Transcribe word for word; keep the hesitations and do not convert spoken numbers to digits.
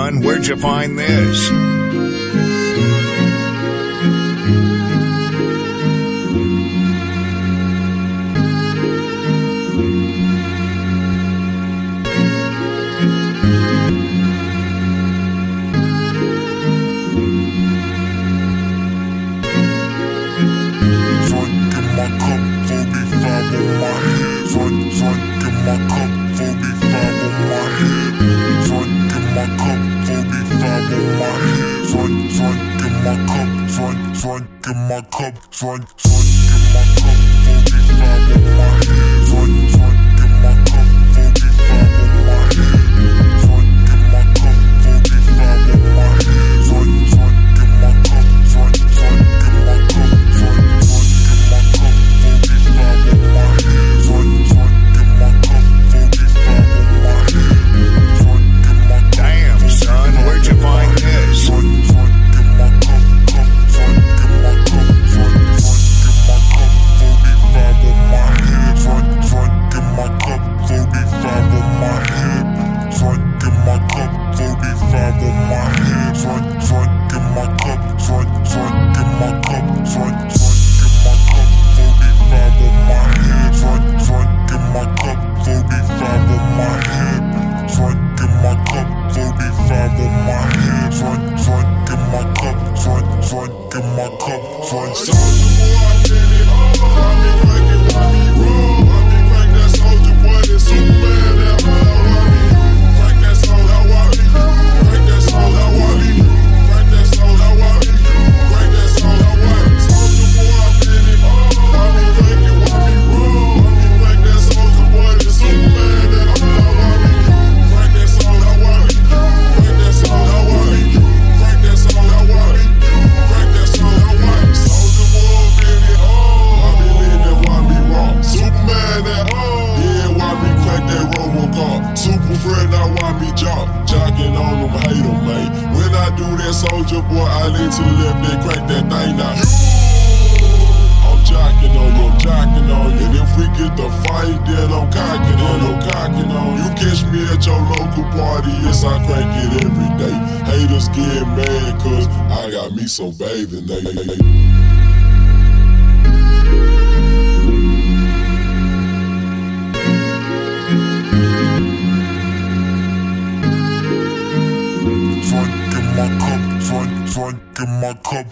son, where'd you find this? Drink in my cup, drink, drink in my cup, forty-five on my head. Drink, drink in my cup, forty-five on my head. Drink in my cup, forty-five on my head. Drink, drink in my cup, drink, drink in my cup, drink, drink in my cup, forty-five on my head. Drink, drink in my cup, forty-five on my head. Drink in my cup. Damn, son, where'd you find this? Drink, drink in my cup, cup, drink in my cup, drink, drink in my cup, forty-five on my head. Drink, drink in my cup, forty-five on my head. Drink in my cup, forty-five on my head. Drink, drink in my cup, drink, drink in my cup, drink, drink in my cup, forty-five on my head. Drink, drink in my cup, forty-five on my head. Drink in my cup, forty-five on my head. Drink, drink in my cup, drink, drink in my cup, drink. Soulja boy, I did it all. Why me crank it, why me roll? Why me crank that Soulja boy, that Superman, that hard? Why me crank that soul, that why me crank that soul, that why me crank that soul, that why me crank that soul, that why me. Soulja boy, I did it all. Why me crank it, why me roll? Why me crank that Soulja boy, that Superman, that hard? Why me crank that soul, that why me crank that soul, that why me crank that soul, that why me crank that soul, that why me. Soulja boy, did it all. Why me live that, why me raw? Superman, that hard. Yeah, why me crank that Robocop? Super friend, now why me jock? Jocking on them, hate them, man. When I do that, Soulja boy, I lean to the left, they crank that thing now. I'm jocking on you, I'm jocking on you. And if we get the fight, then I'm cocking on you, cocking on you. Catch me at your local party, yes, I crank it every day. Haters get mad, cause I got me some bathing days. Drink in my cup, drink, drink in my cup,